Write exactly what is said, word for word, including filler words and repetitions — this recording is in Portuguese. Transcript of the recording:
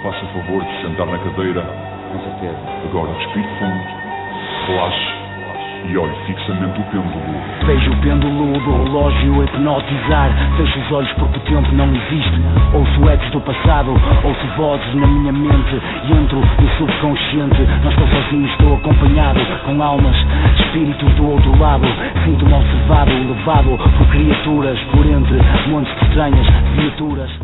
faça o favor de sentar na cadeira. Com certeza. Agora respire fundo, relaxe e olhe fixamente o pêndulo. Vejo o pêndulo do relógio a hipnotizar. Fecho os olhos porque o tempo não existe. Ouço ecos do passado, ouço vozes na minha mente e entro no subconsciente. Não estou sozinho, estou acompanhado com almas, espíritos do outro lado. Sinto-me observado, levado por criaturas, por entre montes de estranhas criaturas.